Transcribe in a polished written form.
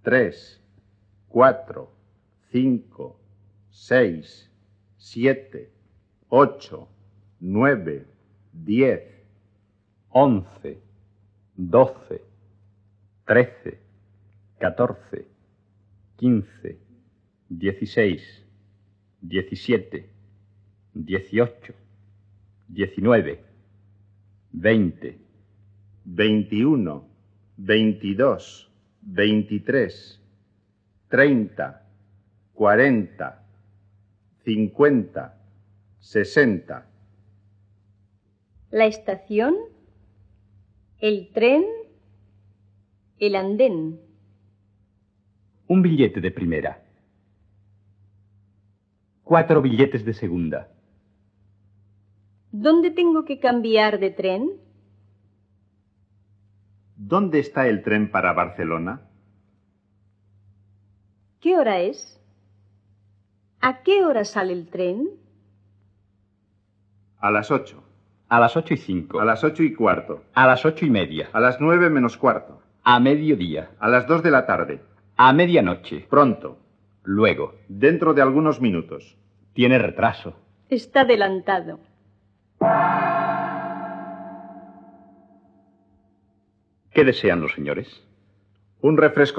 3, 4, 5, 6, 7, 8, 9, 10, 11, 12, 13, 14, 15, 16, 17, 18, 19, 20, 21, 22, 23, 30, 40, 50, 60. La estación, el tren, el andén. Un billete de primera. 4 billetes de segunda. ¿Dónde tengo que cambiar de tren? ¿Dónde está el tren para Barcelona? ¿Qué hora es? ¿A qué hora sale el tren? A las 8. A las 8:05. A las 8:15. A las 8:30. A las 9 menos cuarto. A mediodía. A las 2 de la tarde. A medianoche. Pronto. Luego. Dentro de algunos minutos. Tiene retraso. Está adelantado. ¿Qué desean los señores? Un refresco